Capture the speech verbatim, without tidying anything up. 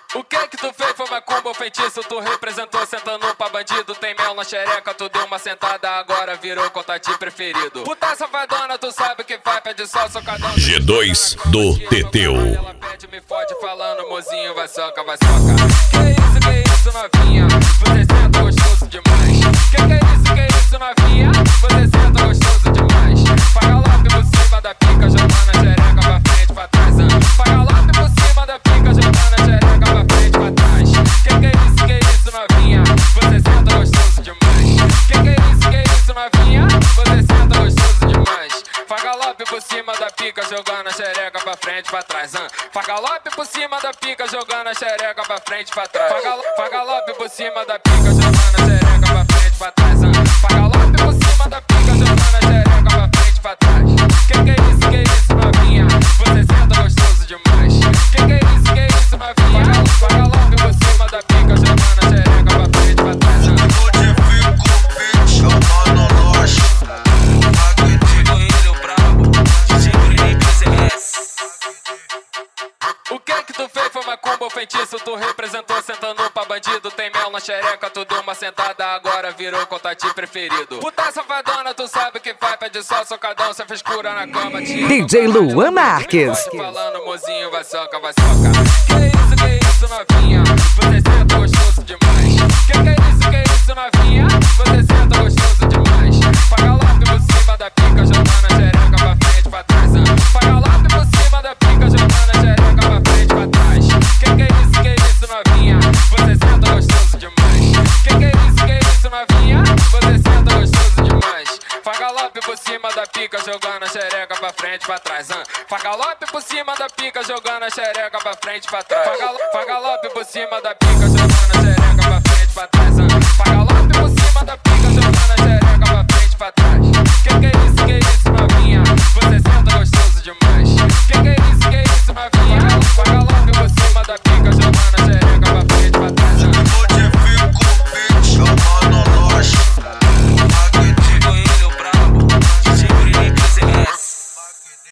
O que que tu fez foi macumba ou feitiço? Tu representou sentando pra bandido. Tem mel na xereca, tu deu uma sentada, agora virou contatinho preferido. Puta safadona, tu sabe que vai, pede só socadão. G dois do Teteu. Ela pede, me fode falando, mozinho, vai soca, vai soca. Que isso, que isso, novinha? Você senta gostoso demais. Que que é isso, que isso, novinha? Você senta gostoso demais. Paga logo por cima da pica, jogando a xereca pra frente, pra trás. Paga logo por cima da pica, jogando a xereca pra frente, pra trás. Que que é isso, que isso, novinha? Você senta gostoso demais. Que que é isso, que isso, novinha? Você senta gostoso demais. Faz galope por cima da pica, jogando a xereca pra frente, pra trás. Faz galope por cima da pica, jogando a xereca pra frente, pra trás. Faz galope por cima da pica, jogando a xereca pra frente, pra trás. Faz galope por cima da pica, jogando a xereca pra frente, pra trás. Que que é isso, que isso, novinha? Você senta gostoso demais. Que que é isso, que isso, novinha? Faz galope por cima da pica, jogando a xereca pra frente, pra trás. O que que tu fez foi macumba ou feitiço? Tu representou sentando pra bandido. Tem mel na xereca, tu deu uma sentada, agora virou contatinho preferido. Puta safadona, tu sabe que vai, pede só socadão. Cê fez cura na cama, tira D J Luan Marques. falando, mozinho, vai soca, vai soca. Que isso, que isso, novinha? Você senta gostoso demais. Que que é isso, que isso, novinha? Você senta gostoso demais. Paga logo por cima da pica, jogando a xereca pra frente, pra trás. Paga logo por cima da pica, jogando a xereca pra frente, pra trás. Que que é isso, que isso, novinha? Você senta gostoso demais. Que que é isso, que isso, novinha? Você senta gostoso demais. Faz galope por cima da pica, jogando a xereca pra frente, pra trás. Faz galope por cima da pica, jogando a xereca pra frente, pra trás. Faz galope por cima da pica, jogando a xereca pra frente, pra trás. Faz galope